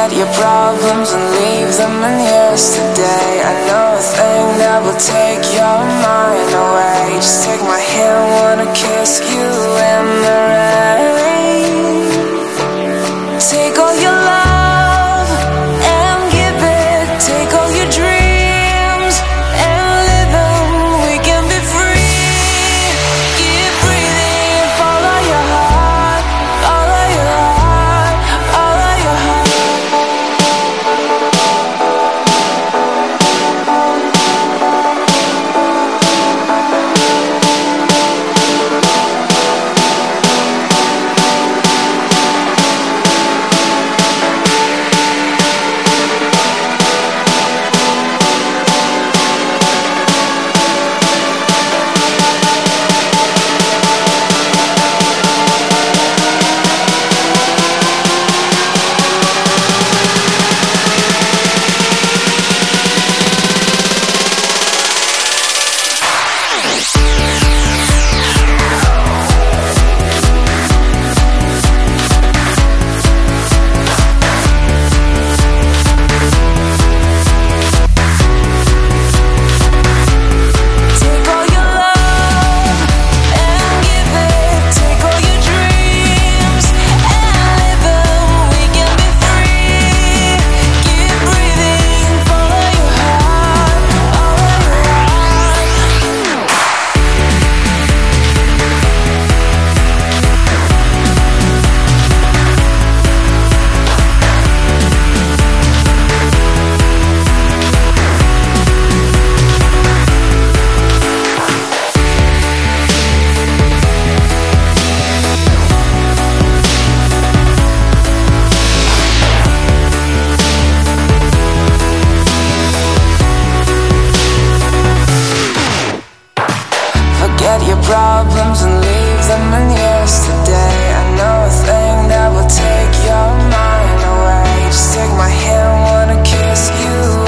Forget your problems and leave them in yesterday. I know a thing that will take your mind away. Just take my hand, wanna kiss you in the rain. Take all your love and give it. Take all your dreams and live them. We can be free. Keep breathing, follow your heart, follow your heart, follow your heart. Forget your problems and leave them in yesterday. I know a thing that will take your mind away. Just take my hand, wanna kiss you